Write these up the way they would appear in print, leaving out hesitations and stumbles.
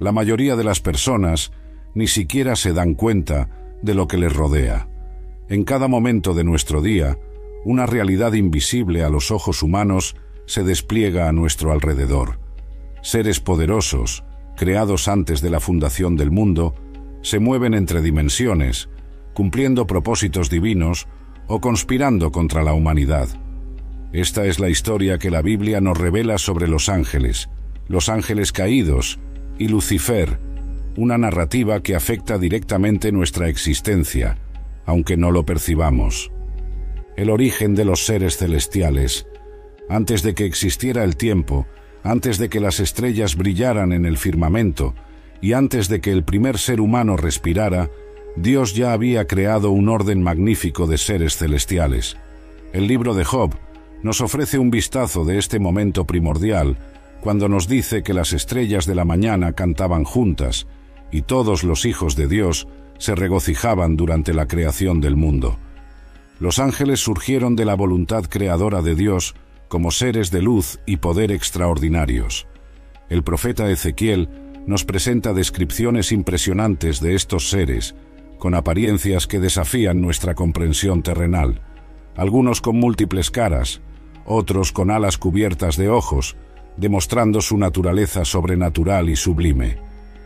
La mayoría de las personas ni siquiera se dan cuenta de lo que les rodea. En cada momento de nuestro día, una realidad invisible a los ojos humanos se despliega a nuestro alrededor. Seres poderosos, creados antes de la fundación del mundo, se mueven entre dimensiones, cumpliendo propósitos divinos o conspirando contra la humanidad. Esta es la historia que la Biblia nos revela sobre los ángeles caídos y Lucifer, una narrativa que afecta directamente nuestra existencia, aunque no lo percibamos. El origen de los seres celestiales. Antes de que existiera el tiempo, antes de que las estrellas brillaran en el firmamento y antes de que el primer ser humano respirara, Dios ya había creado un orden magnífico de seres celestiales. El libro de Job nos ofrece un vistazo de este momento primordial, cuando nos dice que las estrellas de la mañana cantaban juntas y todos los hijos de Dios se regocijaban durante la creación del mundo. Los ángeles surgieron de la voluntad creadora de Dios como seres de luz y poder extraordinarios. El profeta Ezequiel nos presenta descripciones impresionantes de estos seres, con apariencias que desafían nuestra comprensión terrenal. Algunos con múltiples caras, otros con alas cubiertas de ojos, demostrando su naturaleza sobrenatural y sublime.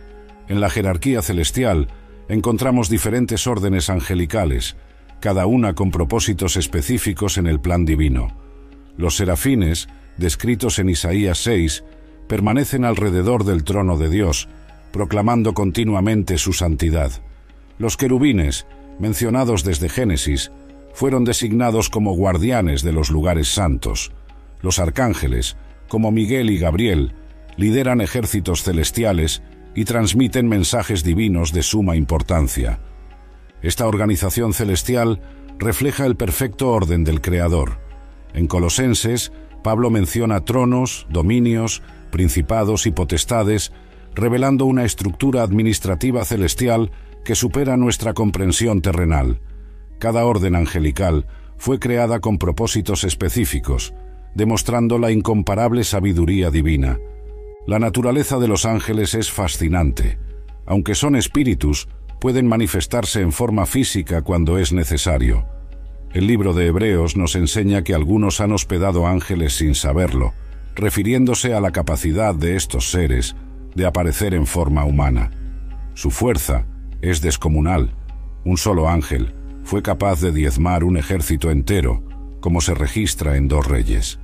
En la jerarquía celestial encontramos diferentes órdenes angelicales, cada una con propósitos específicos en el plan divino. Los serafines, descritos en Isaías 6, permanecen alrededor del trono de Dios, proclamando continuamente su santidad. Los querubines, mencionados desde Génesis, fueron designados como guardianes de los lugares santos. Los arcángeles, como Miguel y Gabriel, lideran ejércitos celestiales y transmiten mensajes divinos de suma importancia. Esta organización celestial refleja el perfecto orden del Creador. En Colosenses, Pablo menciona tronos, dominios, principados y potestades, revelando una estructura administrativa celestial que supera nuestra comprensión terrenal. Cada orden angelical fue creada con propósitos específicos, demostrando la incomparable sabiduría divina. La naturaleza de los ángeles es fascinante. Aunque son espíritus, pueden manifestarse en forma física cuando es necesario. El libro de Hebreos nos enseña que algunos han hospedado ángeles sin saberlo, refiriéndose a la capacidad de estos seres de aparecer en forma humana. Su fuerza es descomunal. Un solo ángel fue capaz de diezmar un ejército entero, como se registra en 2 Reyes.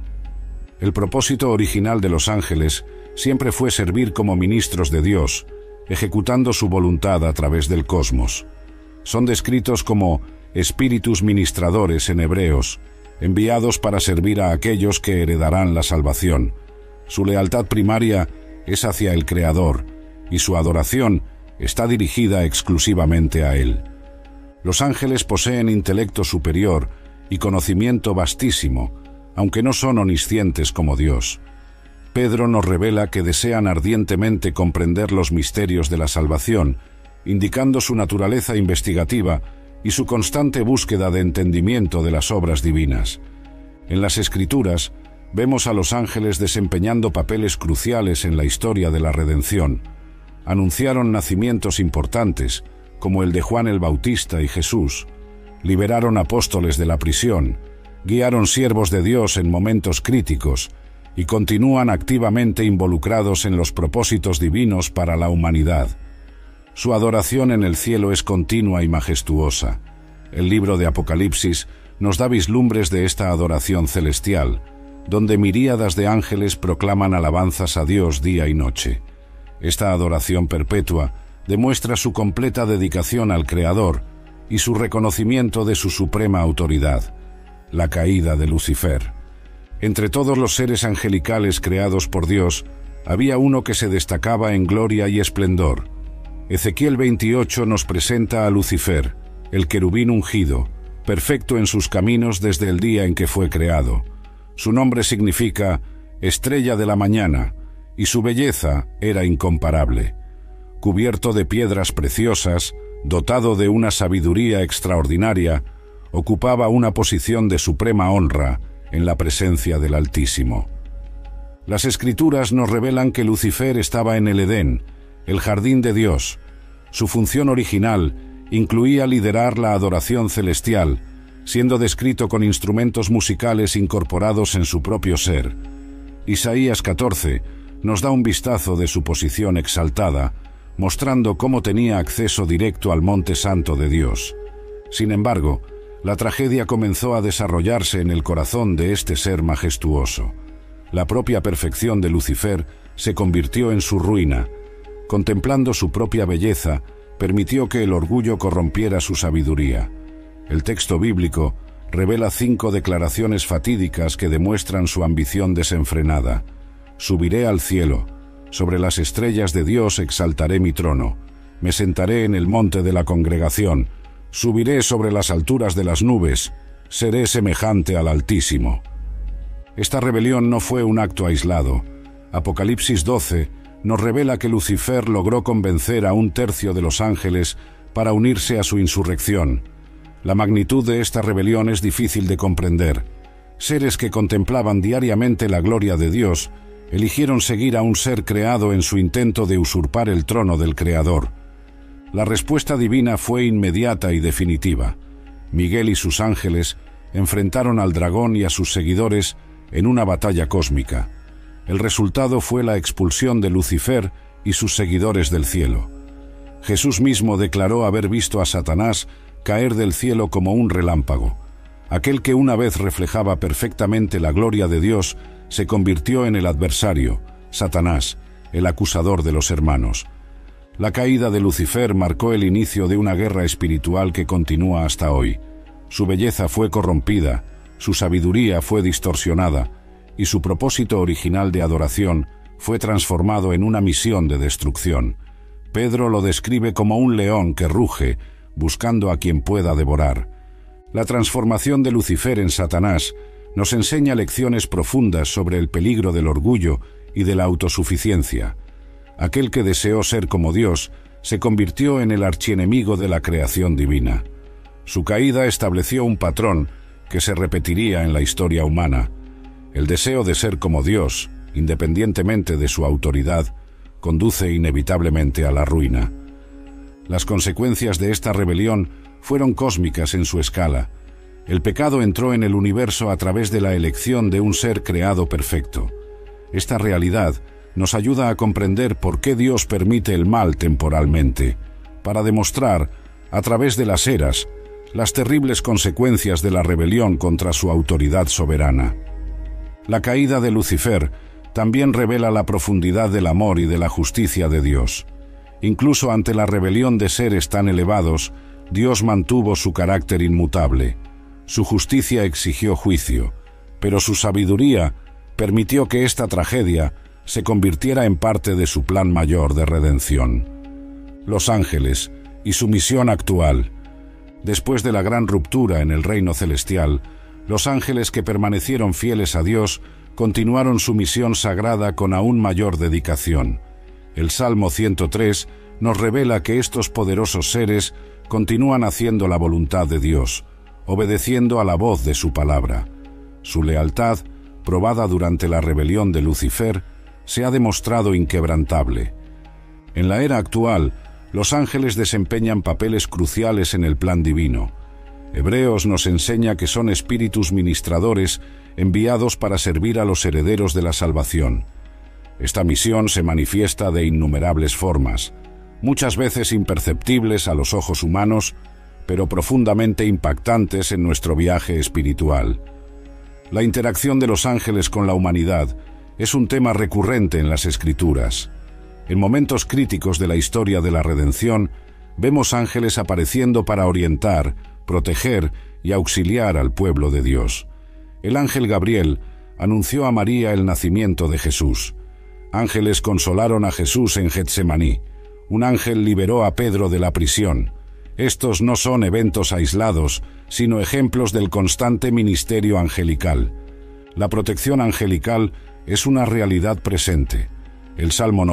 El propósito original de los ángeles siempre fue servir como ministros de Dios, ejecutando su voluntad a través del cosmos. Son descritos como espíritus ministradores en Hebreos, enviados para servir a aquellos que heredarán la salvación. Su lealtad primaria es hacia el Creador, y su adoración está dirigida exclusivamente a Él. Los ángeles poseen intelecto superior y conocimiento vastísimo, aunque no son omniscientes como Dios. Pedro nos revela que desean ardientemente comprender los misterios de la salvación, indicando su naturaleza investigativa y su constante búsqueda de entendimiento de las obras divinas. En las Escrituras vemos a los ángeles desempeñando papeles cruciales en la historia de la redención. Anunciaron nacimientos importantes, como el de Juan el Bautista y Jesús. Liberaron apóstoles de la prisión, guiaron siervos de Dios en momentos críticos y continúan activamente involucrados en los propósitos divinos para la humanidad. Su adoración en el cielo es continua y majestuosa. El libro de Apocalipsis nos da vislumbres de esta adoración celestial, donde miríadas de ángeles proclaman alabanzas a Dios día y noche. Esta adoración perpetua demuestra su completa dedicación al Creador y su reconocimiento de su suprema autoridad. La caída de Lucifer. Entre todos los seres angelicales creados por Dios, había uno que se destacaba en gloria y esplendor. Ezequiel 28 nos presenta a Lucifer, el querubín ungido, perfecto en sus caminos desde el día en que fue creado. Su nombre significa estrella de la mañana, y su belleza era incomparable. Cubierto de piedras preciosas, dotado de una sabiduría extraordinaria, ocupaba una posición de suprema honra en la presencia del Altísimo. Las Escrituras nos revelan que Lucifer estaba en el Edén, el jardín de Dios. Su función original incluía liderar la adoración celestial, siendo descrito con instrumentos musicales incorporados en su propio ser. Isaías 14 nos da un vistazo de su posición exaltada, mostrando cómo tenía acceso directo al monte santo de Dios. Sin embargo, la tragedia comenzó a desarrollarse en el corazón de este ser majestuoso. La propia perfección de Lucifer se convirtió en su ruina. Contemplando su propia belleza, permitió que el orgullo corrompiera su sabiduría. El texto bíblico revela 5 declaraciones fatídicas que demuestran su ambición desenfrenada. Subiré al cielo, sobre las estrellas de Dios exaltaré mi trono, me sentaré en el monte de la congregación, subiré sobre las alturas de las nubes, seré semejante al Altísimo. Esta rebelión no fue un acto aislado. Apocalipsis 12 nos revela que Lucifer logró convencer a 1/3 de los ángeles para unirse a su insurrección. La magnitud de esta rebelión es difícil de comprender. Seres que contemplaban diariamente la gloria de Dios eligieron seguir a un ser creado en su intento de usurpar el trono del Creador. La respuesta divina fue inmediata y definitiva. Miguel y sus ángeles enfrentaron al dragón y a sus seguidores en una batalla cósmica. El resultado fue la expulsión de Lucifer y sus seguidores del cielo. Jesús mismo declaró haber visto a Satanás caer del cielo como un relámpago. Aquel que una vez reflejaba perfectamente la gloria de Dios se convirtió en el adversario, Satanás, el acusador de los hermanos. La caída de Lucifer marcó el inicio de una guerra espiritual que continúa hasta hoy. Su belleza fue corrompida, su sabiduría fue distorsionada, y su propósito original de adoración fue transformado en una misión de destrucción. Pedro lo describe como un león que ruge, buscando a quien pueda devorar. La transformación de Lucifer en Satanás nos enseña lecciones profundas sobre el peligro del orgullo y de la autosuficiencia. Aquel que deseó ser como Dios se convirtió en el archienemigo de la creación divina. Su caída estableció un patrón que se repetiría en la historia humana. El deseo de ser como Dios, independientemente de su autoridad, conduce inevitablemente a la ruina. Las consecuencias de esta rebelión fueron cósmicas en su escala. El pecado entró en el universo a través de la elección de un ser creado perfecto. Esta realidad nos ayuda a comprender por qué Dios permite el mal temporalmente, para demostrar, a través de las eras, las terribles consecuencias de la rebelión contra su autoridad soberana. La caída de Lucifer también revela la profundidad del amor y de la justicia de Dios. Incluso ante la rebelión de seres tan elevados, Dios mantuvo su carácter inmutable. Su justicia exigió juicio, pero su sabiduría permitió que esta tragedia se convirtiera en parte de su plan mayor de redención. Los ángeles y su misión actual. Después de la gran ruptura en el reino celestial, los ángeles que permanecieron fieles a Dios continuaron su misión sagrada con aún mayor dedicación. El Salmo 103 nos revela que estos poderosos seres continúan haciendo la voluntad de Dios, obedeciendo a la voz de su palabra. Su lealtad, probada durante la rebelión de Lucifer, se ha demostrado inquebrantable. En la era actual, los ángeles desempeñan papeles cruciales en el plan divino. Hebreos nos enseña que son espíritus ministradores enviados para servir a los herederos de la salvación. Esta misión se manifiesta de innumerables formas, muchas veces imperceptibles a los ojos humanos, pero profundamente impactantes en nuestro viaje espiritual. La interacción de los ángeles con la humanidad es un tema recurrente en las Escrituras. En momentos críticos de la historia de la redención, vemos ángeles apareciendo para orientar, proteger y auxiliar al pueblo de Dios. El ángel Gabriel anunció a María el nacimiento de Jesús. Ángeles consolaron a Jesús en Getsemaní. Un ángel liberó a Pedro de la prisión. Estos no son eventos aislados, sino ejemplos del constante ministerio angelical. La protección angelical es una realidad presente. El Salmo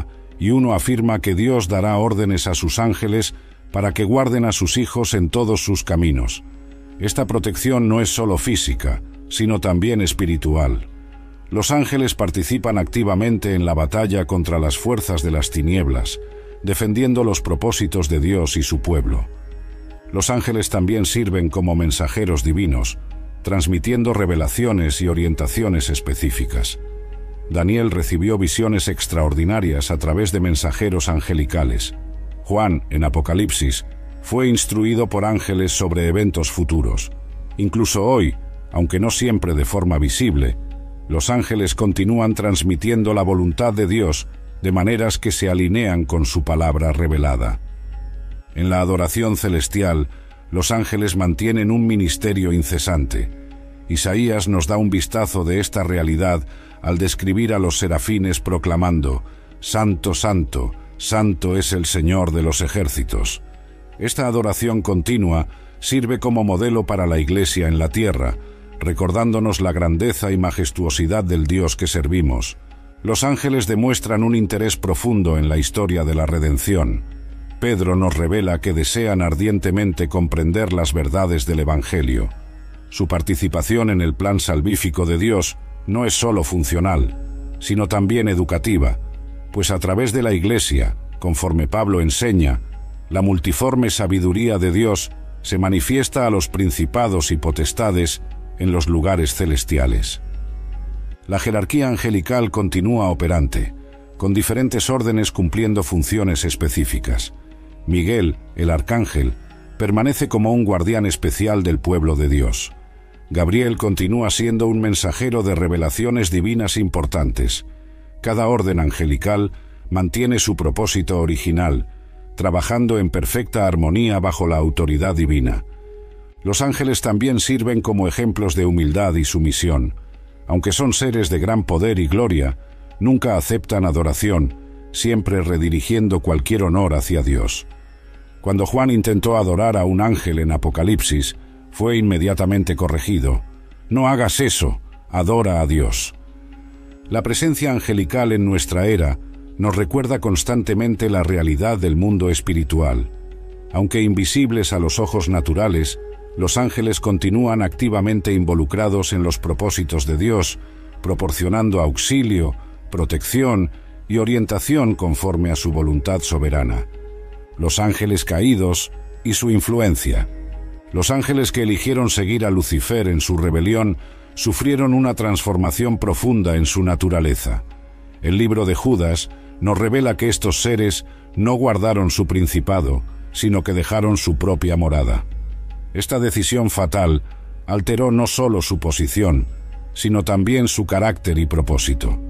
90:1 afirma que Dios dará órdenes a sus ángeles para que guarden a sus hijos en todos sus caminos. Esta protección no es solo física, sino también espiritual. Los ángeles participan activamente en la batalla contra las fuerzas de las tinieblas, defendiendo los propósitos de Dios y su pueblo. Los ángeles también sirven como mensajeros divinos, transmitiendo revelaciones y orientaciones específicas. Daniel recibió visiones extraordinarias a través de mensajeros angelicales. Juan, en Apocalipsis, fue instruido por ángeles sobre eventos futuros. Incluso hoy, aunque no siempre de forma visible, los ángeles continúan transmitiendo la voluntad de Dios de maneras que se alinean con su palabra revelada. En la adoración celestial, los ángeles mantienen un ministerio incesante. Isaías nos da un vistazo de esta realidad al describir a los serafines proclamando: «Santo, santo, santo es el Señor de los ejércitos». Esta adoración continua sirve como modelo para la Iglesia en la tierra, recordándonos la grandeza y majestuosidad del Dios que servimos. Los ángeles demuestran un interés profundo en la historia de la redención. Pedro nos revela que desean ardientemente comprender las verdades del Evangelio. Su participación en el plan salvífico de Dios no es solo funcional, sino también educativa, pues a través de la Iglesia, conforme Pablo enseña, la multiforme sabiduría de Dios se manifiesta a los principados y potestades en los lugares celestiales. La jerarquía angelical continúa operante, con diferentes órdenes cumpliendo funciones específicas. Miguel, el arcángel, permanece como un guardián especial del pueblo de Dios. Gabriel continúa siendo un mensajero de revelaciones divinas importantes. Cada orden angelical mantiene su propósito original, trabajando en perfecta armonía bajo la autoridad divina. Los ángeles también sirven como ejemplos de humildad y sumisión. Aunque son seres de gran poder y gloria, nunca aceptan adoración, siempre redirigiendo cualquier honor hacia Dios. Cuando Juan intentó adorar a un ángel en Apocalipsis, fue inmediatamente corregido: «No hagas eso, adora a Dios». La presencia angelical en nuestra era nos recuerda constantemente la realidad del mundo espiritual. Aunque invisibles a los ojos naturales, los ángeles continúan activamente involucrados en los propósitos de Dios, proporcionando auxilio, protección y orientación conforme a su voluntad soberana. Los ángeles caídos y su influencia. Los ángeles que eligieron seguir a Lucifer en su rebelión sufrieron una transformación profunda en su naturaleza. El libro de Judas nos revela que estos seres no guardaron su principado, sino que dejaron su propia morada. Esta decisión fatal alteró no solo su posición, sino también su carácter y propósito.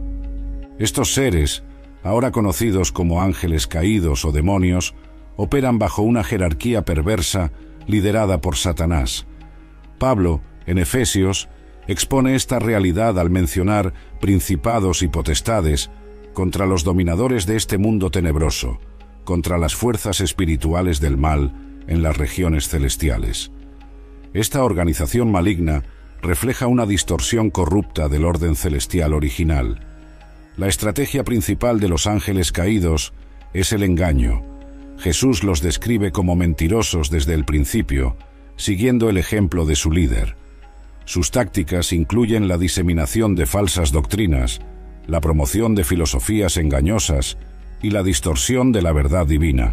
Estos seres, ahora conocidos como ángeles caídos o demonios, operan bajo una jerarquía perversa liderada por Satanás. Pablo, en Efesios, expone esta realidad al mencionar principados y potestades contra los dominadores de este mundo tenebroso, contra las fuerzas espirituales del mal en las regiones celestiales. Esta organización maligna refleja una distorsión corrupta del orden celestial original. La estrategia principal de los ángeles caídos es el engaño. Jesús los describe como mentirosos desde el principio, siguiendo el ejemplo de su líder. Sus tácticas incluyen la diseminación de falsas doctrinas, la promoción de filosofías engañosas y la distorsión de la verdad divina.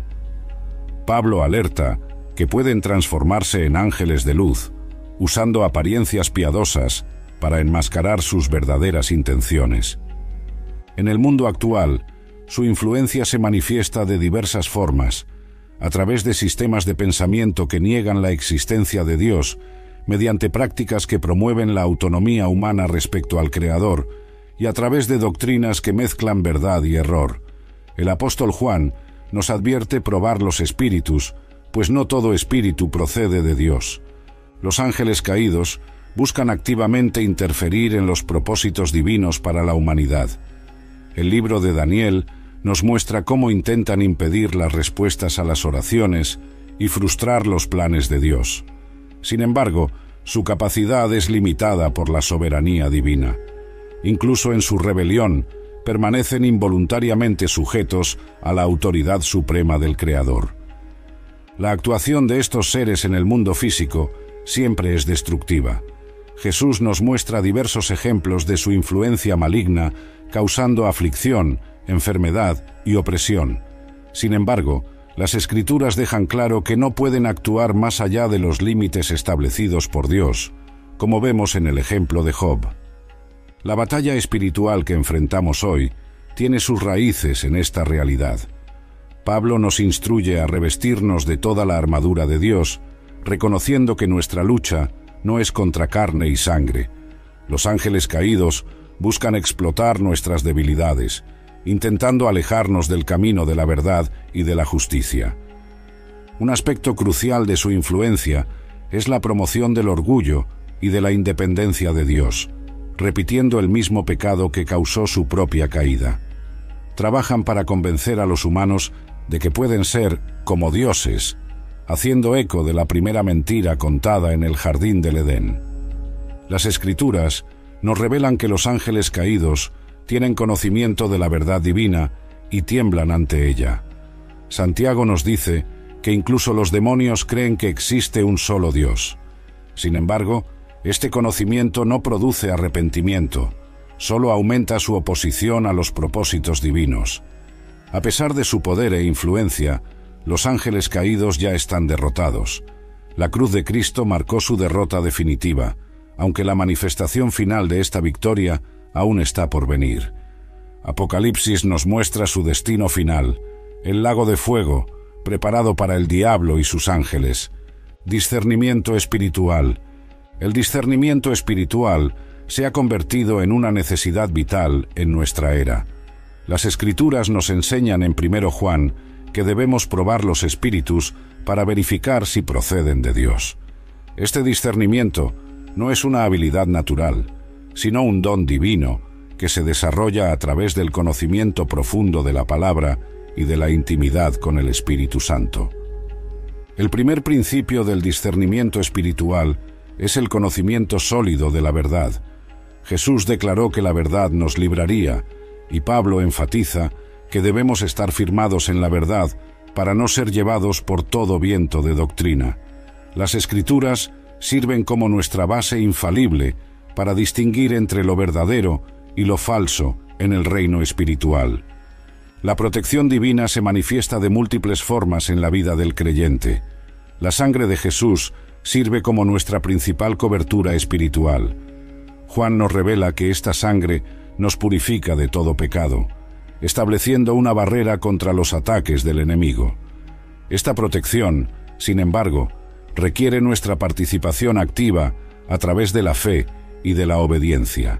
Pablo alerta que pueden transformarse en ángeles de luz, usando apariencias piadosas para enmascarar sus verdaderas intenciones. En el mundo actual, su influencia se manifiesta de diversas formas, a través de sistemas de pensamiento que niegan la existencia de Dios, mediante prácticas que promueven la autonomía humana respecto al Creador, y a través de doctrinas que mezclan verdad y error. El apóstol Juan nos advierte probar los espíritus, pues no todo espíritu procede de Dios. Los ángeles caídos buscan activamente interferir en los propósitos divinos para la humanidad. El libro de Daniel nos muestra cómo intentan impedir las respuestas a las oraciones y frustrar los planes de Dios. Sin embargo, su capacidad es limitada por la soberanía divina. Incluso en su rebelión, permanecen involuntariamente sujetos a la autoridad suprema del Creador. La actuación de estos seres en el mundo físico siempre es destructiva. Jesús nos muestra diversos ejemplos de su influencia maligna, causando aflicción, enfermedad y opresión. Sin embargo, las Escrituras dejan claro que no pueden actuar más allá de los límites establecidos por Dios, como vemos en el ejemplo de Job. La batalla espiritual que enfrentamos hoy tiene sus raíces en esta realidad. Pablo nos instruye a revestirnos de toda la armadura de Dios, reconociendo que nuestra lucha no es contra carne y sangre. Los ángeles caídos buscan explotar nuestras debilidades, intentando alejarnos del camino de la verdad y de la justicia. Un aspecto crucial de su influencia es la promoción del orgullo y de la independencia de Dios, repitiendo el mismo pecado que causó su propia caída. Trabajan para convencer a los humanos de que pueden ser como dioses, haciendo eco de la primera mentira contada en el jardín del Edén. Las Escrituras nos revelan que los ángeles caídos tienen conocimiento de la verdad divina y tiemblan ante ella. Santiago nos dice que incluso los demonios creen que existe un solo Dios. Sin embargo, este conocimiento no produce arrepentimiento, solo aumenta su oposición a los propósitos divinos. A pesar de su poder e influencia, los ángeles caídos ya están derrotados. La cruz de Cristo marcó su derrota definitiva, aunque la manifestación final de esta victoria aún está por venir. Apocalipsis nos muestra su destino final, el lago de fuego, preparado para el diablo y sus ángeles. Discernimiento espiritual. El discernimiento espiritual se ha convertido en una necesidad vital en nuestra era. Las Escrituras nos enseñan en 1 Juan que debemos probar los espíritus para verificar si proceden de Dios. Este discernimiento no es una habilidad natural, sino un don divino que se desarrolla a través del conocimiento profundo de la palabra y de la intimidad con el Espíritu Santo. El primer principio del discernimiento espiritual es el conocimiento sólido de la verdad. Jesús declaró que la verdad nos libraría, y Pablo enfatiza que debemos estar firmados en la verdad para no ser llevados por todo viento de doctrina. Las Escrituras sirven como nuestra base infalible para distinguir entre lo verdadero y lo falso en el reino espiritual. La protección divina se manifiesta de múltiples formas en la vida del creyente. La sangre de Jesús sirve como nuestra principal cobertura espiritual. Juan nos revela que esta sangre nos purifica de todo pecado, estableciendo una barrera contra los ataques del enemigo. Esta protección, sin embargo, requiere nuestra participación activa a través de la fe y de la obediencia.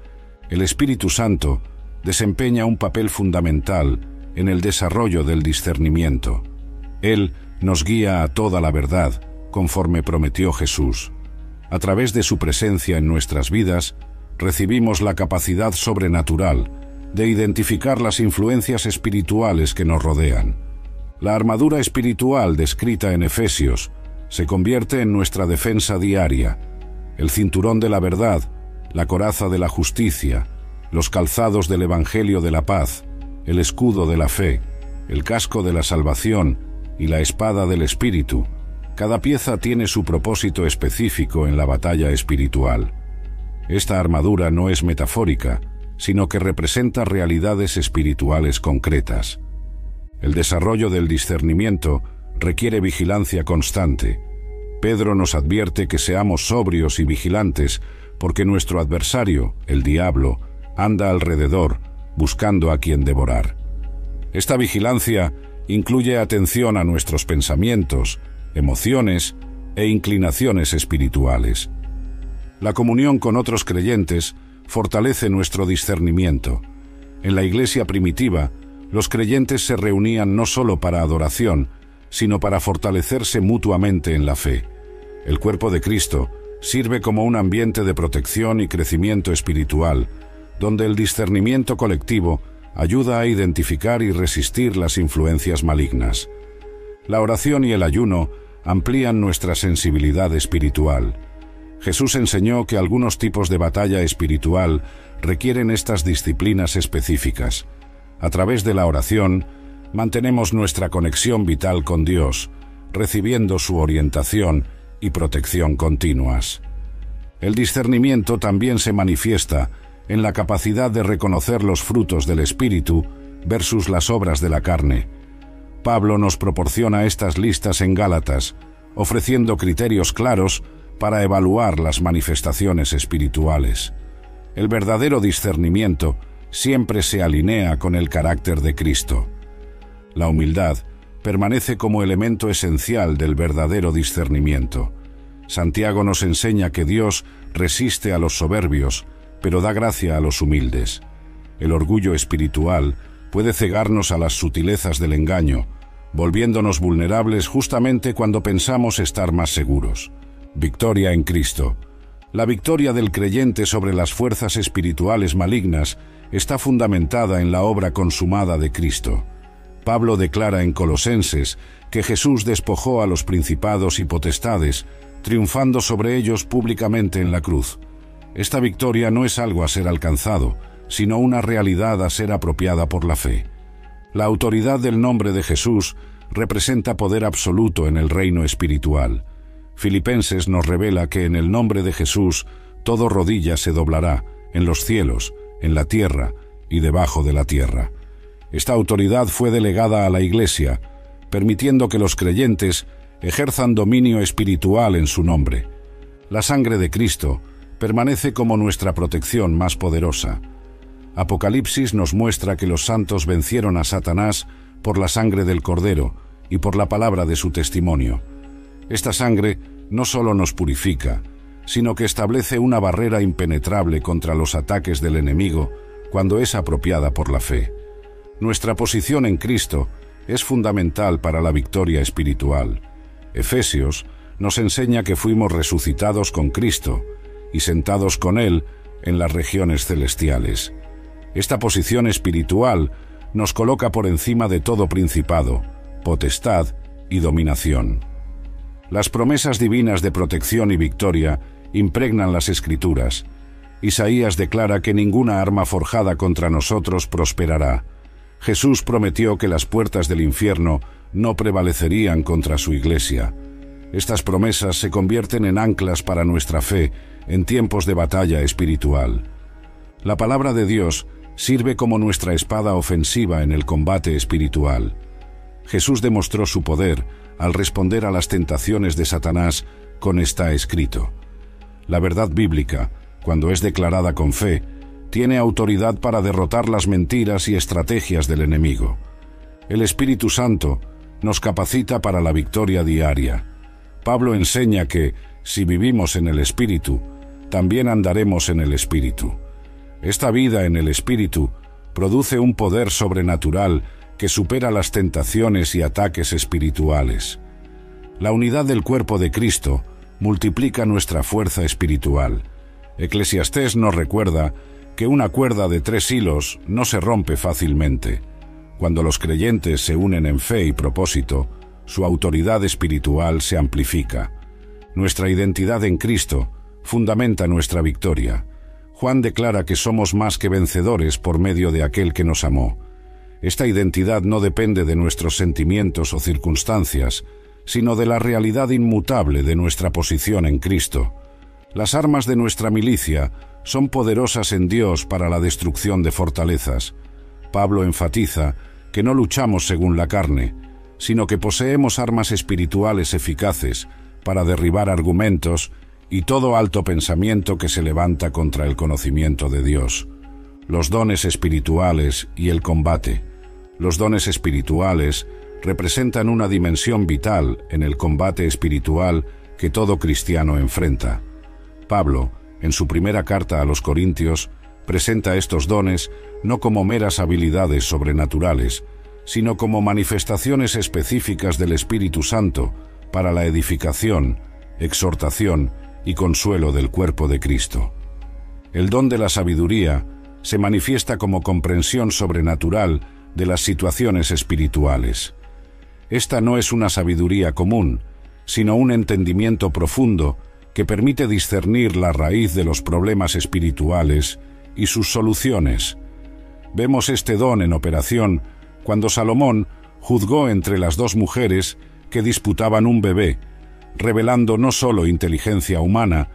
El Espíritu Santo desempeña un papel fundamental en el desarrollo del discernimiento. Él nos guía a toda la verdad, conforme prometió Jesús. A través de su presencia en nuestras vidas, recibimos la capacidad sobrenatural de identificar las influencias espirituales que nos rodean. La armadura espiritual descrita en Efesios se convierte en nuestra defensa diaria. El cinturón de la verdad, la coraza de la justicia, los calzados del Evangelio de la paz, el escudo de la fe, el casco de la salvación y la espada del Espíritu. Cada pieza tiene su propósito específico en la batalla espiritual. Esta armadura no es metafórica, sino que representa realidades espirituales concretas. El desarrollo del discernimiento requiere vigilancia constante. Pedro nos advierte que seamos sobrios y vigilantes, porque nuestro adversario, el diablo, anda alrededor, buscando a quien devorar. Esta vigilancia incluye atención a nuestros pensamientos, emociones e inclinaciones espirituales. La comunión con otros creyentes fortalece nuestro discernimiento. En la iglesia primitiva, los creyentes se reunían no solo para adoración, sino para fortalecerse mutuamente en la fe. El cuerpo de Cristo sirve como un ambiente de protección y crecimiento espiritual, donde el discernimiento colectivo ayuda a identificar y resistir las influencias malignas. La oración y el ayuno amplían nuestra sensibilidad espiritual. Jesús enseñó que algunos tipos de batalla espiritual requieren estas disciplinas específicas. A través de la oración, mantenemos nuestra conexión vital con Dios, recibiendo su orientación y protección continuas. El discernimiento también se manifiesta en la capacidad de reconocer los frutos del Espíritu versus las obras de la carne. Pablo nos proporciona estas listas en Gálatas, ofreciendo criterios claros para evaluar las manifestaciones espirituales. El verdadero discernimiento siempre se alinea con el carácter de Cristo. La humildad permanece como elemento esencial del verdadero discernimiento. Santiago nos enseña que Dios resiste a los soberbios, pero da gracia a los humildes. El orgullo espiritual puede cegarnos a las sutilezas del engaño, volviéndonos vulnerables justamente cuando pensamos estar más seguros. Victoria en Cristo. La victoria del creyente sobre las fuerzas espirituales malignas está fundamentada en la obra consumada de Cristo. Pablo declara en Colosenses que Jesús despojó a los principados y potestades, triunfando sobre ellos públicamente en la cruz. Esta victoria no es algo a ser alcanzado, sino una realidad a ser apropiada por la fe. La autoridad del nombre de Jesús representa poder absoluto en el reino espiritual. Filipenses nos revela que en el nombre de Jesús todo rodilla se doblará, en los cielos, en la tierra y debajo de la tierra. Esta autoridad fue delegada a la Iglesia, permitiendo que los creyentes ejerzan dominio espiritual en su nombre. La sangre de Cristo permanece como nuestra protección más poderosa. Apocalipsis nos muestra que los santos vencieron a Satanás por la sangre del Cordero y por la palabra de su testimonio. Esta sangre no solo nos purifica, sino que establece una barrera impenetrable contra los ataques del enemigo cuando es apropiada por la fe. Nuestra posición en Cristo es fundamental para la victoria espiritual. Efesios nos enseña que fuimos resucitados con Cristo y sentados con Él en las regiones celestiales. Esta posición espiritual nos coloca por encima de todo principado, potestad y dominación. Las promesas divinas de protección y victoria impregnan las Escrituras. Isaías declara que ninguna arma forjada contra nosotros prosperará. Jesús prometió que las puertas del infierno no prevalecerían contra su Iglesia. Estas promesas se convierten en anclas para nuestra fe en tiempos de batalla espiritual. La palabra de Dios sirve como nuestra espada ofensiva en el combate espiritual. Jesús demostró su poder al responder a las tentaciones de Satanás con "está escrito". La verdad bíblica, cuando es declarada con fe, tiene autoridad para derrotar las mentiras y estrategias del enemigo. El Espíritu Santo nos capacita para la victoria diaria. Pablo enseña que, si vivimos en el Espíritu, también andaremos en el Espíritu. Esta vida en el Espíritu produce un poder sobrenatural que supera las tentaciones y ataques espirituales. La unidad del cuerpo de Cristo multiplica nuestra fuerza espiritual. Eclesiastés nos recuerda que una cuerda de 3 hilos no se rompe fácilmente. Cuando los creyentes se unen en fe y propósito, su autoridad espiritual se amplifica. Nuestra identidad en Cristo fundamenta nuestra victoria. Juan declara que somos más que vencedores por medio de aquel que nos amó. Esta identidad no depende de nuestros sentimientos o circunstancias, sino de la realidad inmutable de nuestra posición en Cristo. Las armas de nuestra milicia son poderosas en Dios para la destrucción de fortalezas. Pablo enfatiza que no luchamos según la carne, sino que poseemos armas espirituales eficaces para derribar argumentos y todo alto pensamiento que se levanta contra el conocimiento de Dios. Los dones espirituales y el combate. Los dones espirituales representan una dimensión vital en el combate espiritual que todo cristiano enfrenta. Pablo, en su primera carta a los Corintios, presenta estos dones no como meras habilidades sobrenaturales, sino como manifestaciones específicas del Espíritu Santo para la edificación, exhortación y consuelo del cuerpo de Cristo. El don de la sabiduría se manifiesta como comprensión sobrenatural de las situaciones espirituales. Esta no es una sabiduría común, sino un entendimiento profundo que permite discernir la raíz de los problemas espirituales y sus soluciones. Vemos este don en operación cuando Salomón juzgó entre las 2 mujeres que disputaban un bebé, revelando no solo inteligencia humana,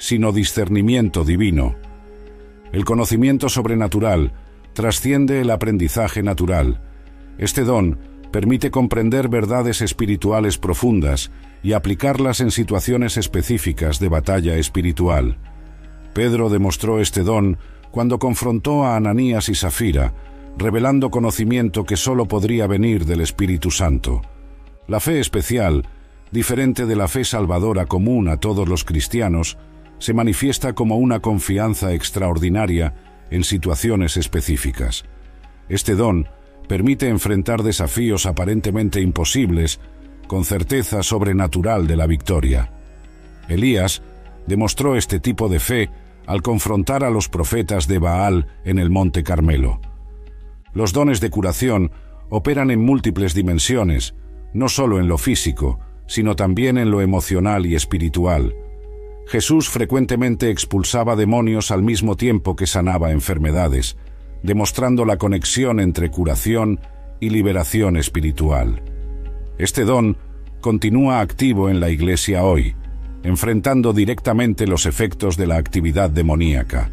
sino discernimiento divino. El conocimiento sobrenatural trasciende el aprendizaje natural. Este don permite comprender verdades espirituales profundas y aplicarlas en situaciones específicas de batalla espiritual. Pedro demostró este don cuando confrontó a Ananías y Safira, revelando conocimiento que sólo podría venir del Espíritu Santo. La fe especial, diferente de la fe salvadora común a todos los cristianos, se manifiesta como una confianza extraordinaria en situaciones específicas. Este don permite enfrentar desafíos aparentemente imposibles con certeza sobrenatural de la victoria. Elías demostró este tipo de fe al confrontar a los profetas de Baal en el Monte Carmelo. Los dones de curación operan en múltiples dimensiones, no solo en lo físico, sino también en lo emocional y espiritual. Jesús frecuentemente expulsaba demonios al mismo tiempo que sanaba enfermedades, demostrando la conexión entre curación y liberación espiritual. Este don continúa activo en la Iglesia hoy, enfrentando directamente los efectos de la actividad demoníaca.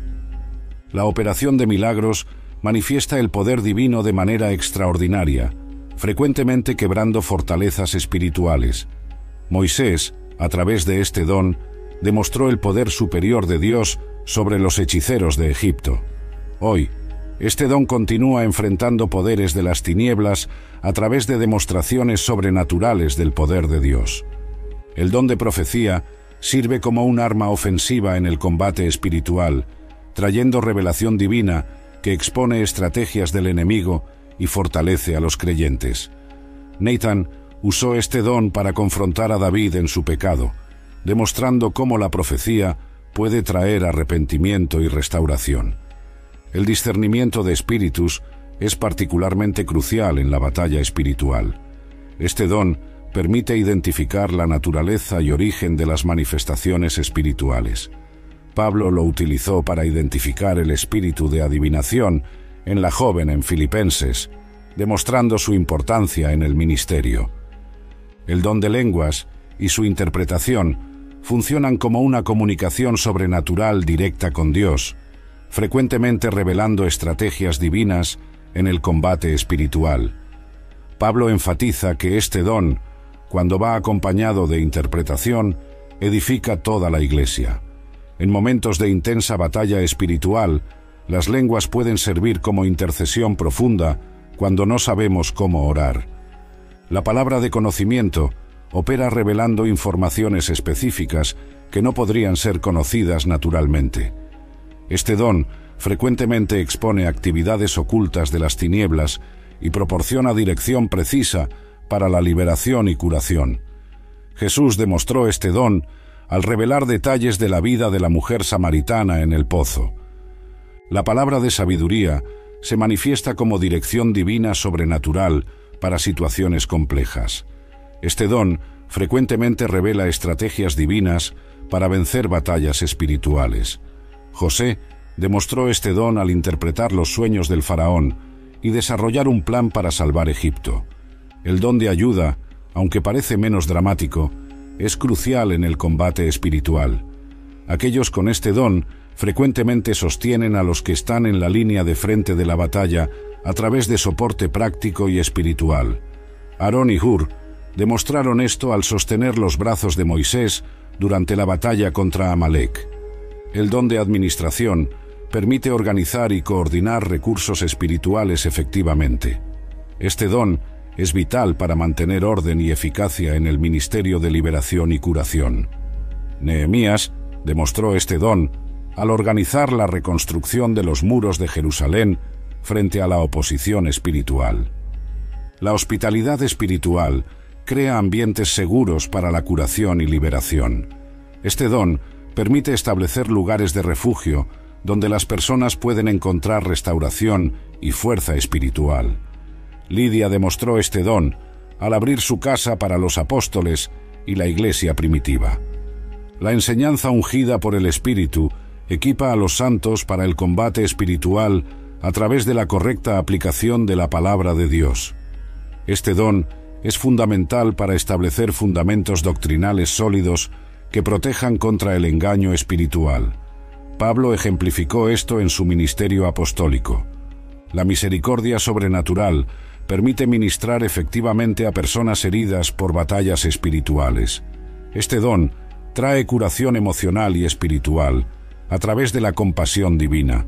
La operación de milagros manifiesta el poder divino de manera extraordinaria, frecuentemente quebrando fortalezas espirituales. Moisés, a través de este don, demostró el poder superior de Dios sobre los hechiceros de Egipto. Hoy, este don continúa enfrentando poderes de las tinieblas a través de demostraciones sobrenaturales del poder de Dios. El don de profecía sirve como un arma ofensiva en el combate espiritual, trayendo revelación divina que expone estrategias del enemigo y fortalece a los creyentes. Nathan usó este don para confrontar a David en su pecado, demostrando cómo la profecía puede traer arrepentimiento y restauración. El discernimiento de espíritus es particularmente crucial en la batalla espiritual. Este don permite identificar la naturaleza y origen de las manifestaciones espirituales. Pablo lo utilizó para identificar el espíritu de adivinación en la joven en Filipenses, demostrando su importancia en el ministerio. El don de lenguas y su interpretación funcionan como una comunicación sobrenatural directa con Dios, frecuentemente revelando estrategias divinas en el combate espiritual. Pablo enfatiza que este don, cuando va acompañado de interpretación, edifica toda la Iglesia. En momentos de intensa batalla espiritual, las lenguas pueden servir como intercesión profunda cuando no sabemos cómo orar. La palabra de conocimiento opera revelando informaciones específicas que no podrían ser conocidas naturalmente. Este don frecuentemente expone actividades ocultas de las tinieblas y proporciona dirección precisa para la liberación y curación. Jesús demostró este don al revelar detalles de la vida de la mujer samaritana en el pozo. La palabra de sabiduría se manifiesta como dirección divina sobrenatural para situaciones complejas. Este don frecuentemente revela estrategias divinas para vencer batallas espirituales. José demostró este don al interpretar los sueños del faraón y desarrollar un plan para salvar Egipto. El don de ayuda, aunque parece menos dramático, es crucial en el combate espiritual. Aquellos con este don frecuentemente sostienen a los que están en la línea de frente de la batalla a través de soporte práctico y espiritual. Aarón y Hur demostraron esto al sostener los brazos de Moisés durante la batalla contra Amalek. El don de administración permite organizar y coordinar recursos espirituales efectivamente. Este don es vital para mantener orden y eficacia en el ministerio de liberación y curación. Nehemías demostró este don al organizar la reconstrucción de los muros de Jerusalén frente a la oposición espiritual. La hospitalidad espiritual crea ambientes seguros para la curación y liberación. Este don permite establecer lugares de refugio donde las personas pueden encontrar restauración y fuerza espiritual. Lidia demostró este don al abrir su casa para los apóstoles y la Iglesia primitiva. La enseñanza ungida por el Espíritu equipa a los santos para el combate espiritual a través de la correcta aplicación de la palabra de Dios. Este don es fundamental para establecer fundamentos doctrinales sólidos que protejan contra el engaño espiritual. Pablo ejemplificó esto en su ministerio apostólico. La misericordia sobrenatural permite ministrar efectivamente a personas heridas por batallas espirituales. Este don trae curación emocional y espiritual a través de la compasión divina.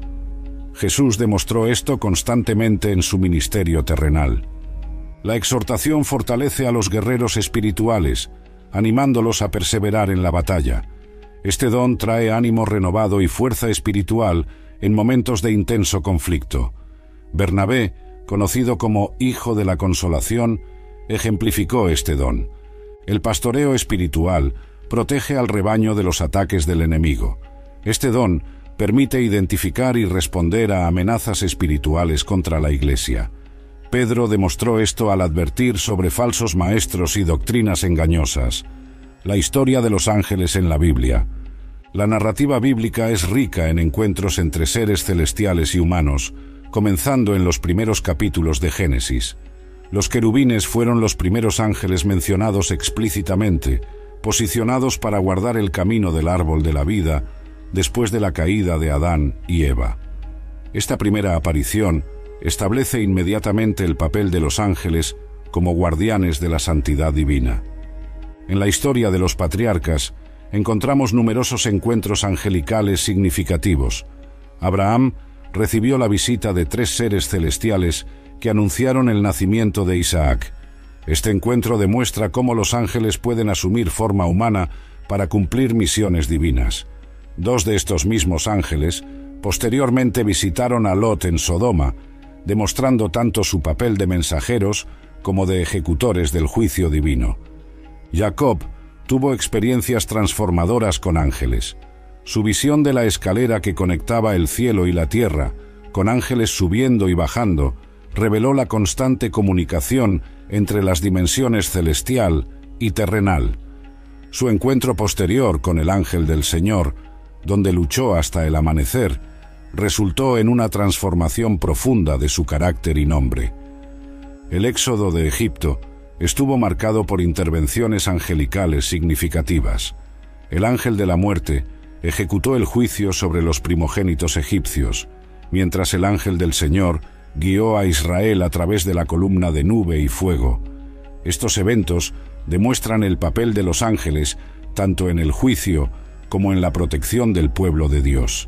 Jesús demostró esto constantemente en su ministerio terrenal. La exhortación fortalece a los guerreros espirituales, animándolos a perseverar en la batalla. Este don trae ánimo renovado y fuerza espiritual en momentos de intenso conflicto. Bernabé, conocido como Hijo de la Consolación, ejemplificó este don. El pastoreo espiritual protege al rebaño de los ataques del enemigo. Este don permite identificar y responder a amenazas espirituales contra la Iglesia. Pedro demostró esto al advertir sobre falsos maestros y doctrinas engañosas. La historia de los ángeles en la Biblia. La narrativa bíblica es rica en encuentros entre seres celestiales y humanos, comenzando en los primeros capítulos de Génesis. Los querubines fueron los primeros ángeles mencionados explícitamente, posicionados para guardar el camino del árbol de la vida después de la caída de Adán y Eva. Esta primera aparición establece inmediatamente el papel de los ángeles como guardianes de la santidad divina. En la historia de los patriarcas encontramos numerosos encuentros angelicales significativos. Abraham recibió la visita de 3 seres celestiales que anunciaron el nacimiento de Isaac. Este encuentro demuestra cómo los ángeles pueden asumir forma humana para cumplir misiones divinas. 2 de estos mismos ángeles posteriormente visitaron a Lot en Sodoma, demostrando tanto su papel de mensajeros como de ejecutores del juicio divino. Jacob tuvo experiencias transformadoras con ángeles. Su visión de la escalera que conectaba el cielo y la tierra, con ángeles subiendo y bajando, reveló la constante comunicación entre las dimensiones celestial y terrenal. Su encuentro posterior con el ángel del Señor, donde luchó hasta el amanecer, resultó en una transformación profunda de su carácter y nombre. El éxodo de Egipto estuvo marcado por intervenciones angelicales significativas. El ángel de la muerte ejecutó el juicio sobre los primogénitos egipcios, mientras el ángel del Señor guió a Israel a través de la columna de nube y fuego. Estos eventos demuestran el papel de los ángeles tanto en el juicio como en la protección del pueblo de Dios.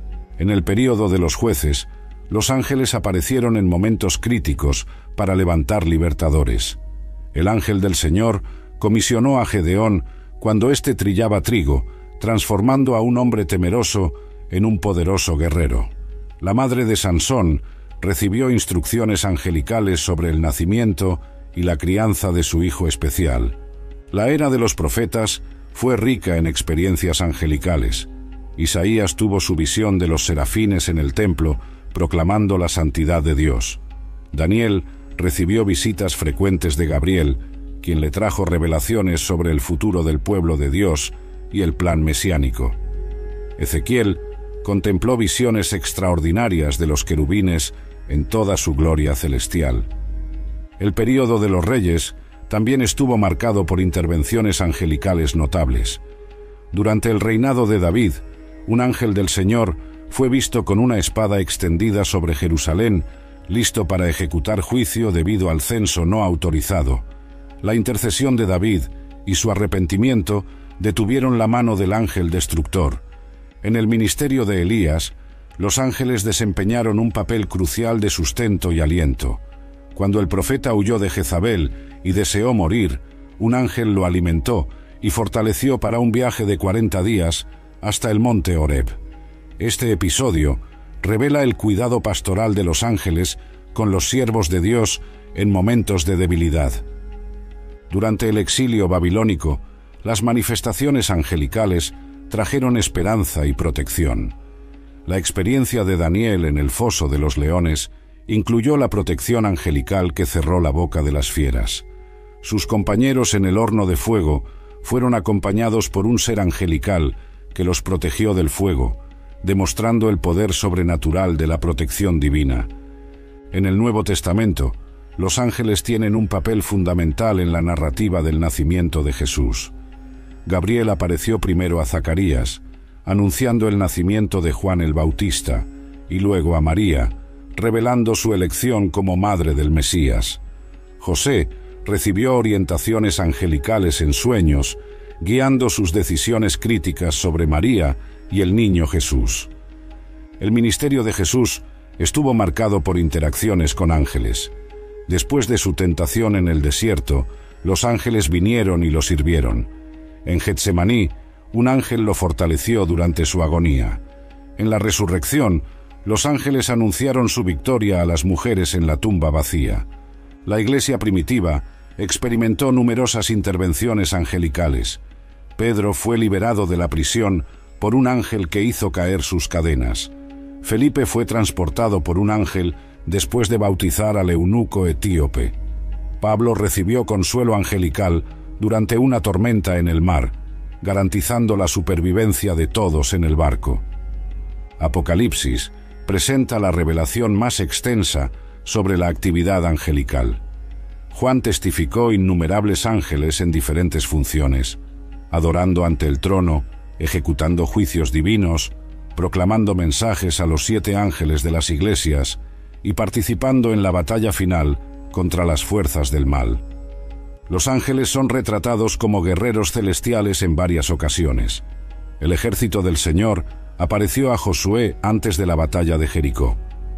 En el período de los jueces, los ángeles aparecieron en momentos críticos para levantar libertadores. El ángel del Señor comisionó a Gedeón cuando éste trillaba trigo, transformando a un hombre temeroso en un poderoso guerrero. La madre de Sansón recibió instrucciones angelicales sobre el nacimiento y la crianza de su hijo especial. La era de los profetas fue rica en experiencias angelicales. Isaías tuvo su visión de los serafines en el templo, proclamando la santidad de Dios. Daniel recibió visitas frecuentes de Gabriel, quien le trajo revelaciones sobre el futuro del pueblo de Dios y el plan mesiánico. Ezequiel contempló visiones extraordinarias de los querubines en toda su gloria celestial. El período de los reyes también estuvo marcado por intervenciones angelicales notables. Durante el reinado de David, un ángel del Señor fue visto con una espada extendida sobre Jerusalén, listo para ejecutar juicio debido al censo no autorizado. La intercesión de David y su arrepentimiento detuvieron la mano del ángel destructor. En el ministerio de Elías, los ángeles desempeñaron un papel crucial de sustento y aliento. Cuando el profeta huyó de Jezabel y deseó morir, un ángel lo alimentó y fortaleció para un viaje de 40 días hasta el monte Horeb. Este episodio revela el cuidado pastoral de los ángeles con los siervos de Dios en momentos de debilidad. Durante el exilio babilónico, las manifestaciones angelicales trajeron esperanza y protección. La experiencia de Daniel en el foso de los leones incluyó la protección angelical que cerró la boca de las fieras. Sus compañeros en el horno de fuego fueron acompañados por un ser angelical que los protegió del fuego, demostrando el poder sobrenatural de la protección divina. En el Nuevo Testamento, los ángeles tienen un papel fundamental en la narrativa del nacimiento de Jesús. Gabriel apareció primero a Zacarías, anunciando el nacimiento de Juan el Bautista, y luego a María, revelando su elección como madre del Mesías. José recibió orientaciones angelicales en sueños, guiando sus decisiones críticas sobre María y el niño Jesús. El ministerio de Jesús estuvo marcado por interacciones con ángeles. Después de su tentación en el desierto, los ángeles vinieron y lo sirvieron. En Getsemaní, un ángel lo fortaleció durante su agonía. En la resurrección, los ángeles anunciaron su victoria a las mujeres en la tumba vacía. La iglesia primitiva experimentó numerosas intervenciones angelicales. Pedro fue liberado de la prisión por un ángel que hizo caer sus cadenas. Felipe fue transportado por un ángel después de bautizar al eunuco etíope. Pablo recibió consuelo angelical durante una tormenta en el mar, garantizando la supervivencia de todos en el barco. Apocalipsis presenta la revelación más extensa sobre la actividad angelical. Juan testificó innumerables ángeles en diferentes funciones, adorando ante el trono, ejecutando juicios divinos, proclamando mensajes a los 7 ángeles de las iglesias y participando en la batalla final contra las fuerzas del mal. Los ángeles son retratados como guerreros celestiales en varias ocasiones. El ejército del Señor apareció a Josué antes de la batalla de Jericó.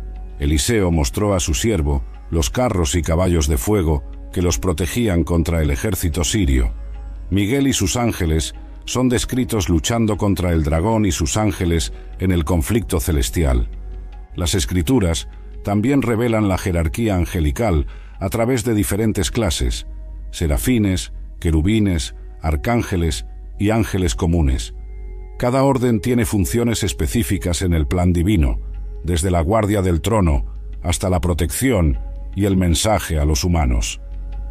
Eliseo mostró a su siervo los carros y caballos de fuego que los protegían contra el ejército sirio. Miguel y sus ángeles son descritos luchando contra el dragón y sus ángeles en el conflicto celestial. Las Escrituras también revelan la jerarquía angelical a través de diferentes clases: serafines, querubines, arcángeles y ángeles comunes. Cada orden tiene funciones específicas en el plan divino, desde la guardia del trono hasta la protección y el mensaje a los humanos.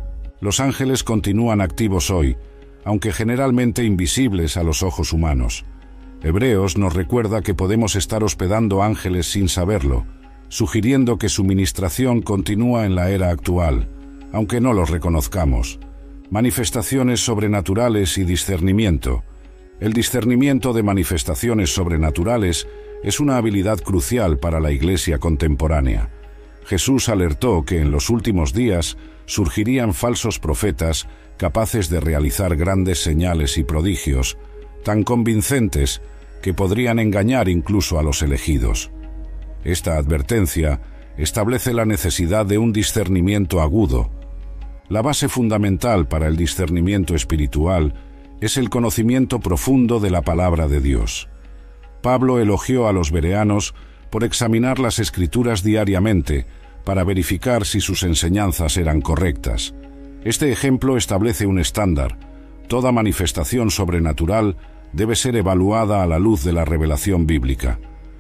Los ángeles continúan activos hoy, aunque generalmente invisibles a los ojos humanos. Hebreos nos recuerda que podemos estar hospedando ángeles sin saberlo, sugiriendo que su ministración continúa en la era actual, aunque no los reconozcamos. Manifestaciones sobrenaturales y discernimiento. El discernimiento de manifestaciones sobrenaturales es una habilidad crucial para la Iglesia contemporánea. Jesús alertó que en los últimos días surgirían falsos profetas capaces de realizar grandes señales y prodigios, tan convincentes que podrían engañar incluso a los elegidos. Esta advertencia establece la necesidad de un discernimiento agudo. La base fundamental para el discernimiento espiritual es el conocimiento profundo de la palabra de Dios. Pablo elogió a los bereanos por examinar las Escrituras diariamente para verificar si sus enseñanzas eran correctas. Este ejemplo establece un estándar. Toda manifestación sobrenatural debe ser evaluada a la luz de la revelación bíblica.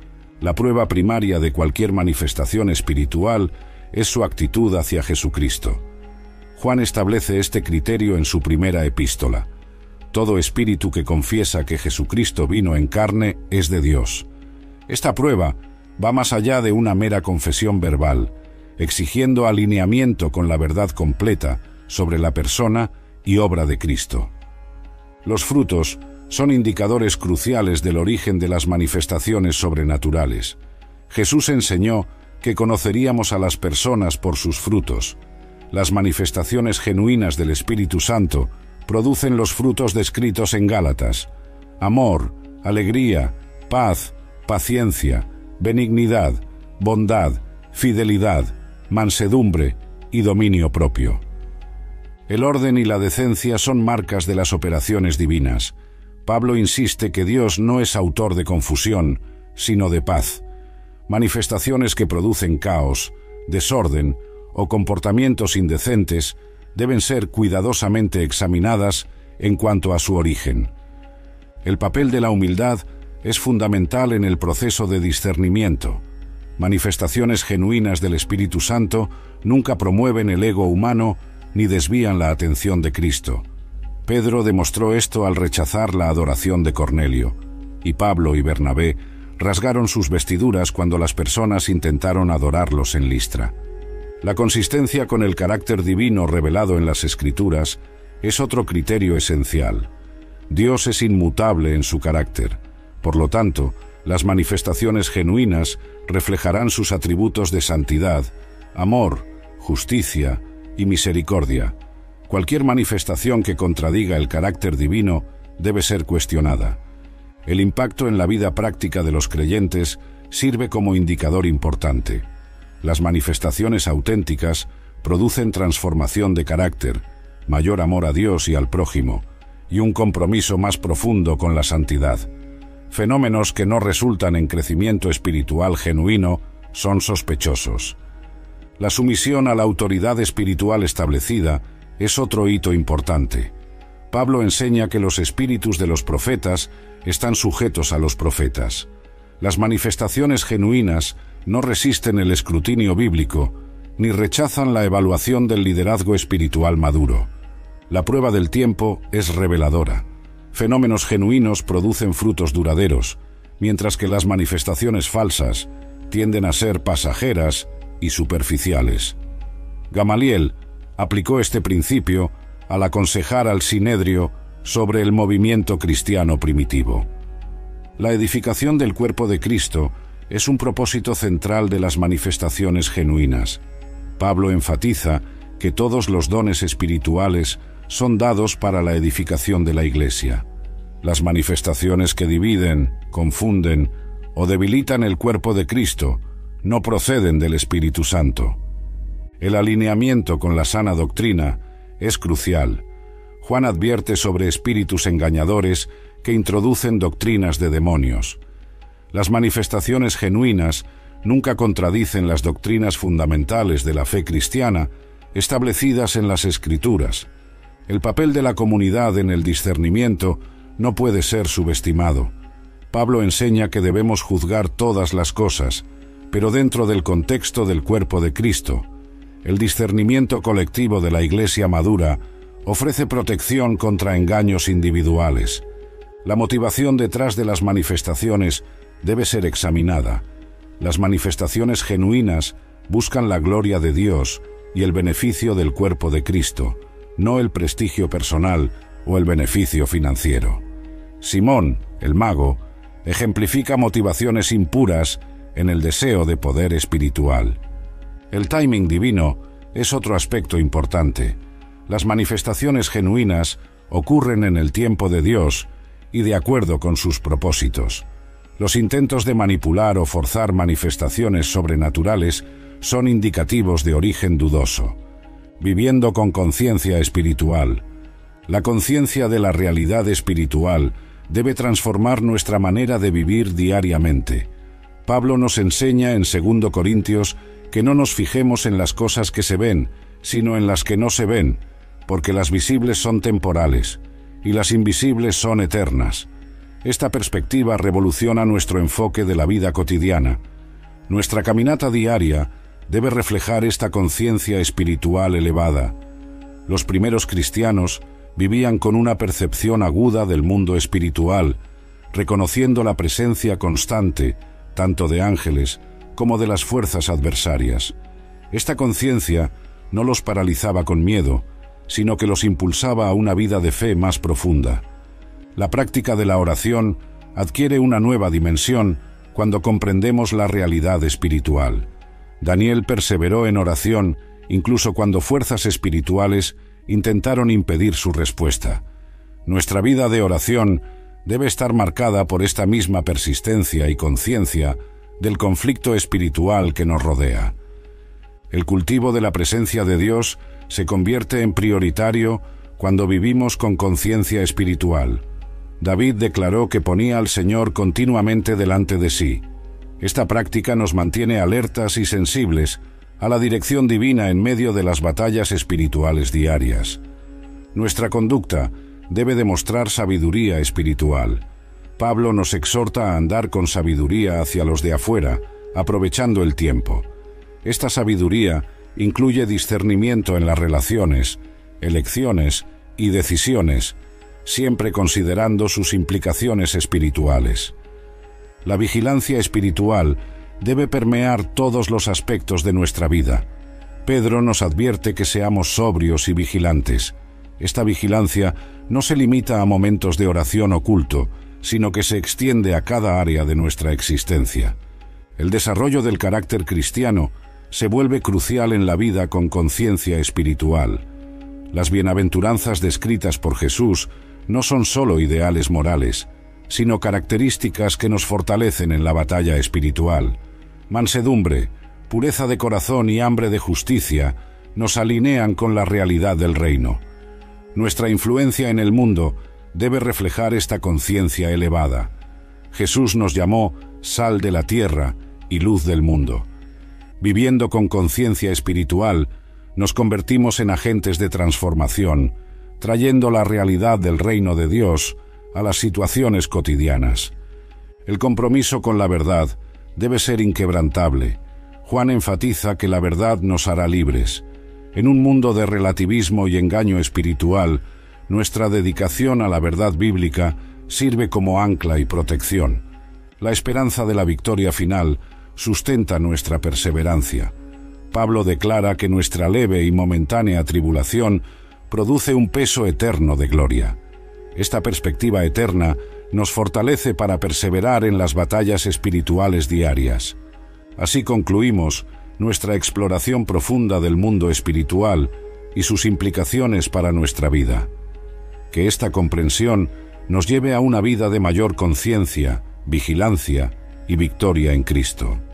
La prueba primaria de cualquier manifestación espiritual es su actitud hacia Jesucristo. Juan establece este criterio en su primera epístola. Todo espíritu que confiesa que Jesucristo vino en carne es de Dios. Esta prueba va más allá de una mera confesión verbal, exigiendo alineamiento con la verdad completa sobre la persona y obra de Cristo. Los frutos son indicadores cruciales del origen de las manifestaciones sobrenaturales. Jesús enseñó que conoceríamos a las personas por sus frutos. Las manifestaciones genuinas del Espíritu Santo producen los frutos descritos en Gálatas: amor, alegría, paz, paciencia, benignidad, bondad, fidelidad, mansedumbre y dominio propio. El orden y la decencia son marcas de las operaciones divinas. Pablo insiste que Dios no es autor de confusión, sino de paz. Manifestaciones que producen caos, desorden o comportamientos indecentes deben ser cuidadosamente examinadas en cuanto a su origen. El papel de la humildad es fundamental en el proceso de discernimiento. Manifestaciones genuinas del Espíritu Santo nunca promueven el ego humano ni desvían la atención de Cristo. Pedro demostró esto al rechazar la adoración de Cornelio, y Pablo y Bernabé rasgaron sus vestiduras cuando las personas intentaron adorarlos en Listra. La consistencia con el carácter divino revelado en las Escrituras es otro criterio esencial. Dios es inmutable en su carácter. Por lo tanto, las manifestaciones genuinas reflejarán sus atributos de santidad, amor, justicia y misericordia. Cualquier manifestación que contradiga el carácter divino debe ser cuestionada. El impacto en la vida práctica de los creyentes sirve como indicador importante. Las manifestaciones auténticas producen transformación de carácter, mayor amor a Dios y al prójimo, y un compromiso más profundo con la santidad. Fenómenos que no resultan en crecimiento espiritual genuino son sospechosos. La sumisión a la autoridad espiritual establecida es otro hito importante. Pablo enseña que los espíritus de los profetas están sujetos a los profetas. Las manifestaciones genuinas no resisten el escrutinio bíblico, ni rechazan la evaluación del liderazgo espiritual maduro. La prueba del tiempo es reveladora. Fenómenos genuinos producen frutos duraderos, mientras que las manifestaciones falsas tienden a ser pasajeras y superficiales. Gamaliel aplicó este principio al aconsejar al Sinedrio sobre el movimiento cristiano primitivo. La edificación del cuerpo de Cristo es un propósito central de las manifestaciones genuinas. Pablo enfatiza que todos los dones espirituales son dados para la edificación de la Iglesia. Las manifestaciones que dividen, confunden o debilitan el cuerpo de Cristo no proceden del Espíritu Santo. El alineamiento con la sana doctrina es crucial. Juan advierte sobre espíritus engañadores que introducen doctrinas de demonios. Las manifestaciones genuinas nunca contradicen las doctrinas fundamentales de la fe cristiana establecidas en las Escrituras. El papel de la comunidad en el discernimiento no puede ser subestimado. Pablo enseña que debemos juzgar todas las cosas, pero dentro del contexto del cuerpo de Cristo. El discernimiento colectivo de la Iglesia madura ofrece protección contra engaños individuales. La motivación detrás de las manifestaciones debe ser examinada. Las manifestaciones genuinas buscan la gloria de Dios y el beneficio del cuerpo de Cristo, no el prestigio personal o el beneficio financiero. Simón, el mago, ejemplifica motivaciones impuras en el deseo de poder espiritual. El timing divino es otro aspecto importante. Las manifestaciones genuinas ocurren en el tiempo de Dios y de acuerdo con sus propósitos. Los intentos de manipular o forzar manifestaciones sobrenaturales son indicativos de origen dudoso. Viviendo con conciencia espiritual. La conciencia de la realidad espiritual debe transformar nuestra manera de vivir diariamente. Pablo nos enseña en 2 Corintios que no nos fijemos en las cosas que se ven, sino en las que no se ven, porque las visibles son temporales y las invisibles son eternas. Esta perspectiva revoluciona nuestro enfoque de la vida cotidiana. Nuestra caminata diaria debe reflejar esta conciencia espiritual elevada. Los primeros cristianos vivían con una percepción aguda del mundo espiritual, reconociendo la presencia constante tanto de ángeles como de las fuerzas adversarias. Esta conciencia no los paralizaba con miedo, sino que los impulsaba a una vida de fe más profunda. La práctica de la oración adquiere una nueva dimensión cuando comprendemos la realidad espiritual. Daniel perseveró en oración incluso cuando fuerzas espirituales intentaron impedir su respuesta. Nuestra vida de oración debe estar marcada por esta misma persistencia y conciencia del conflicto espiritual que nos rodea. El cultivo de la presencia de Dios se convierte en prioritario cuando vivimos con conciencia espiritual. David declaró que ponía al Señor continuamente delante de sí. Esta práctica nos mantiene alertas y sensibles a la dirección divina en medio de las batallas espirituales diarias. Nuestra conducta debe demostrar sabiduría espiritual. Pablo nos exhorta a andar con sabiduría hacia los de afuera, aprovechando el tiempo. Esta sabiduría incluye discernimiento en las relaciones, elecciones y decisiones, siempre considerando sus implicaciones espirituales. La vigilancia espiritual debe permear todos los aspectos de nuestra vida. Pedro nos advierte que seamos sobrios y vigilantes. Esta vigilancia no se limita a momentos de oración o culto, sino que se extiende a cada área de nuestra existencia. El desarrollo del carácter cristiano se vuelve crucial en la vida con conciencia espiritual. Las bienaventuranzas descritas por Jesús no son sólo ideales morales, sino características que nos fortalecen en la batalla espiritual. Mansedumbre, pureza de corazón y hambre de justicia nos alinean con la realidad del reino. Nuestra influencia en el mundo debe reflejar esta conciencia elevada. Jesús nos llamó sal de la tierra y luz del mundo. Viviendo con conciencia espiritual, nos convertimos en agentes de transformación, trayendo la realidad del reino de Dios a las situaciones cotidianas. El compromiso con la verdad debe ser inquebrantable. Juan enfatiza que la verdad nos hará libres. En un mundo de relativismo y engaño espiritual, nuestra dedicación a la verdad bíblica sirve como ancla y protección. La esperanza de la victoria final sustenta nuestra perseverancia. Pablo declara que nuestra leve y momentánea tribulación produce un peso eterno de gloria. Esta perspectiva eterna nos fortalece para perseverar en las batallas espirituales diarias. Así concluimos nuestra exploración profunda del mundo espiritual y sus implicaciones para nuestra vida. Que esta comprensión nos lleve a una vida de mayor conciencia, vigilancia y victoria en Cristo.